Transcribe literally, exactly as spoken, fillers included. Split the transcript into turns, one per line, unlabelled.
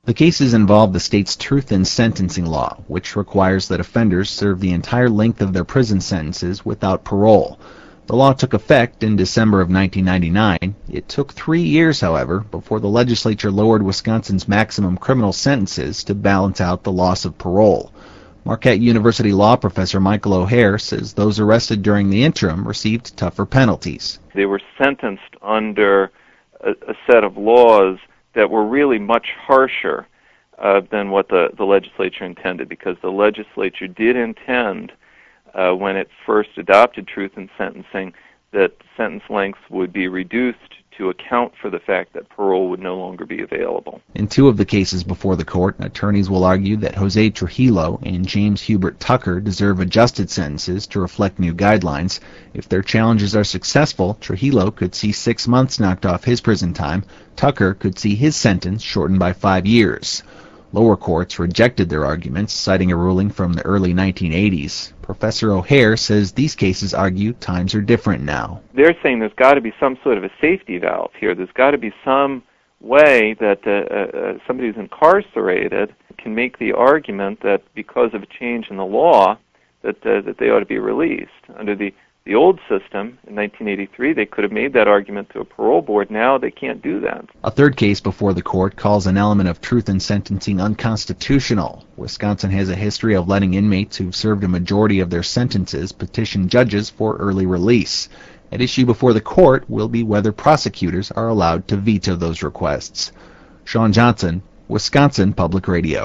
The cases involve the state's truth in sentencing law, which requires that offenders serve the entire length of their prison sentences without parole. The law took effect in December of nineteen ninety-nine. It took three years, however, before the legislature lowered Wisconsin's maximum criminal sentences to balance out the loss of parole. Marquette University law professor Michael O'Hare says those arrested during the interim received tougher penalties.
They were sentenced under a, a set of laws that were really much harsher uh, than what the, the legislature intended, because the legislature did intend, uh, when it first adopted truth in sentencing, that sentence lengths would be reduced to account for the fact that parole would no longer be available.
In two of the cases before the court, attorneys will argue that Jose Trujillo and James Hubert Tucker deserve adjusted sentences to reflect new guidelines. If their challenges are successful, Trujillo could see six months knocked off his prison time. Tucker could see his sentence shortened by five years. Lower courts rejected their arguments, citing a ruling from the early nineteen eighties. Professor O'Hare says these cases argue times are different now.
They're saying there's got to be some sort of a safety valve here. There's got to be some way that uh, uh, somebody who's incarcerated can make the argument that because of a change in the law that uh, that they ought to be released. Under the The old system, in nineteen eighty-three, they could have made that argument to a parole board. Now they can't do that.
A third case before the court calls an element of truth in sentencing unconstitutional. Wisconsin has a history of letting inmates who've served a majority of their sentences petition judges for early release. At issue before the court will be whether prosecutors are allowed to veto those requests. Sean Johnson, Wisconsin Public Radio.